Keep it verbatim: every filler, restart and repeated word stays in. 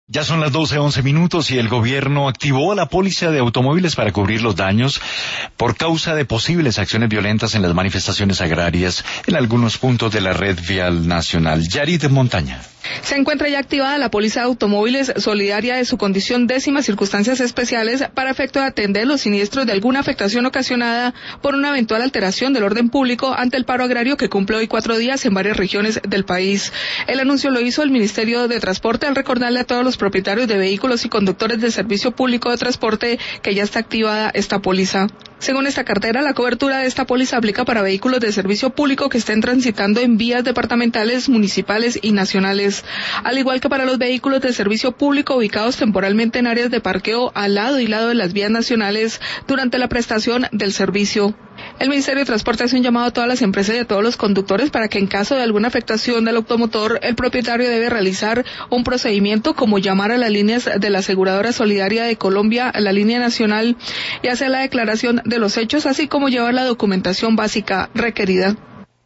Ya son las doce once minutos y el gobierno activó la póliza de automóviles para cubrir los daños por causa de posibles acciones violentas en las manifestaciones agrarias en algunos puntos de la red vial nacional. Yarit Montaña. Se encuentra ya activada la póliza de automóviles solidaria de su condición décima circunstancias especiales para efecto de atender los siniestros de alguna afectación ocasionada por una eventual alteración del orden público ante el paro agrario que cumple hoy cuatro días en varias regiones del país. El anuncio lo hizo el Ministerio de Transporte al recordarle a todos los propietarios de vehículos y conductores del servicio público de transporte que ya está activada esta póliza. Según esta cartera, la cobertura de esta póliza aplica para vehículos de servicio público que estén transitando en vías departamentales, municipales y nacionales, al igual que para los vehículos de servicio público ubicados temporalmente en áreas de parqueo al lado y lado de las vías nacionales durante la prestación del servicio. El Ministerio de Transporte hace un llamado a todas las empresas y a todos los conductores para que en caso de alguna afectación del automotor, el propietario debe realizar un procedimiento como llamar a las líneas de la Aseguradora Solidaria de Colombia, a la línea nacional, y hacer la declaración de los hechos, así como llevar la documentación básica requerida.